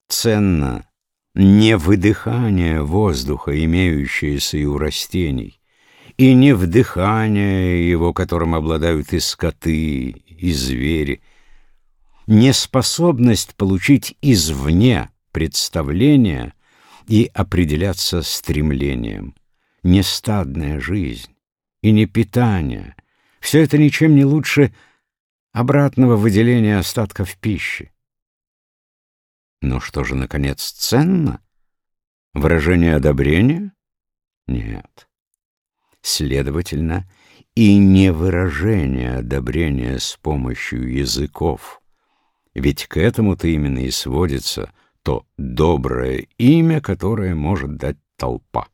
Ценно не выдыхание воздуха, имеющееся и у растений, и не вдыхание его, которым обладают и скоты, и звери, не способность получить извне представление и определяться стремлением, не стадная жизнь и не питание. Все это ничем не лучше обратного выделения остатков пищи. Но что же, наконец, ценно? Выражение одобрения? Нет. Следовательно, и не выражение одобрения с помощью языков, ведь к этому-то именно и сводится то доброе имя, которое может дать толпа.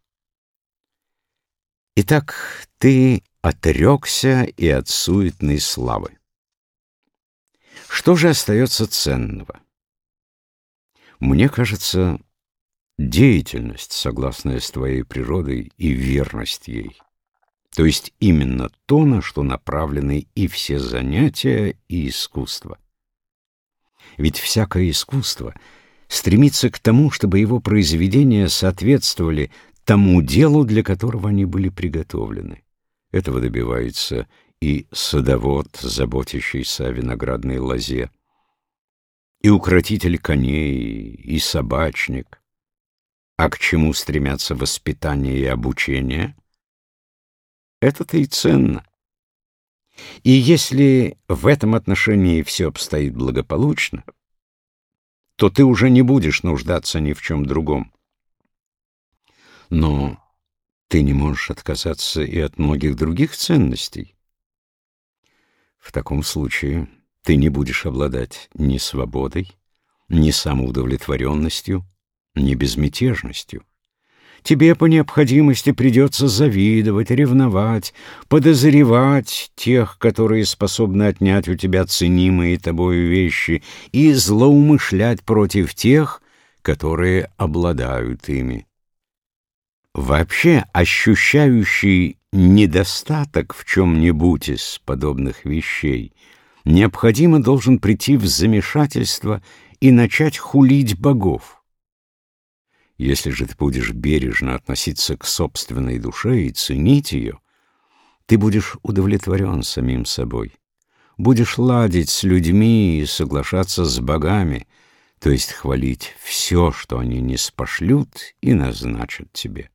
Итак, ты отрекся и от суетной славы. Что же остается ценного? Мне кажется, деятельность, согласная с твоей природой, и верность ей. То есть именно то, на что направлены и все занятия, и искусство. Ведь всякое искусство стремится к тому, чтобы его произведения соответствовали тому делу, для которого они были приготовлены. Этого добивается и садовод, заботящийся о виноградной лозе, и укротитель коней, и собачник. А к чему стремятся воспитание и обучение? Это-то и ценно. И если в этом отношении все обстоит благополучно, то ты уже не будешь нуждаться ни в чем другом. Но ты не можешь отказаться и от многих других ценностей. В таком случае ты не будешь обладать ни свободой, ни самоудовлетворенностью, ни безмятежностью. Тебе по необходимости придется завидовать, ревновать, подозревать тех, которые способны отнять у тебя ценимые тобою вещи, и злоумышлять против тех, которые обладают ими. Вообще, ощущающий недостаток в чем-нибудь из подобных вещей необходимо должен прийти в замешательство и начать хулить богов. Если же ты будешь бережно относиться к собственной душе и ценить ее, ты будешь удовлетворен самим собой, будешь ладить с людьми и соглашаться с богами, то есть хвалить все, что они ниспошлют и назначат тебе.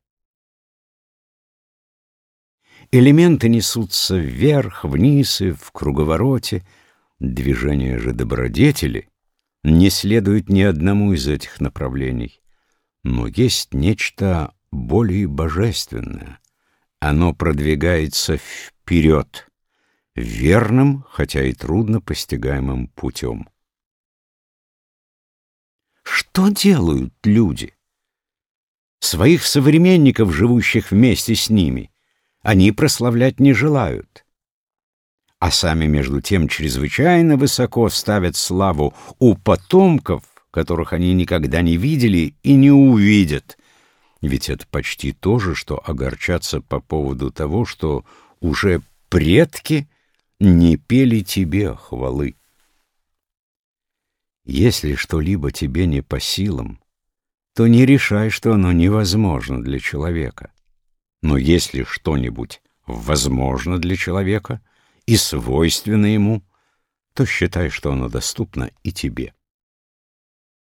Элементы несутся вверх, вниз и в круговороте, движение же добродетели не следует ни одному из этих направлений. Но есть нечто более божественное. Оно продвигается вперед, верным, хотя и трудно постигаемым путем. Что делают люди? Своих современников, живущих вместе с ними, они прославлять не желают. А сами, между тем, чрезвычайно высоко ставят славу у потомков, которых они никогда не видели и не увидят. Ведь это почти то же, что огорчаться по поводу того, что уже предки не пели тебе хвалы. Если что-либо тебе не по силам, то не решай, что оно невозможно для человека. Но если что-нибудь возможно для человека и свойственно ему, то считай, что оно доступно и тебе.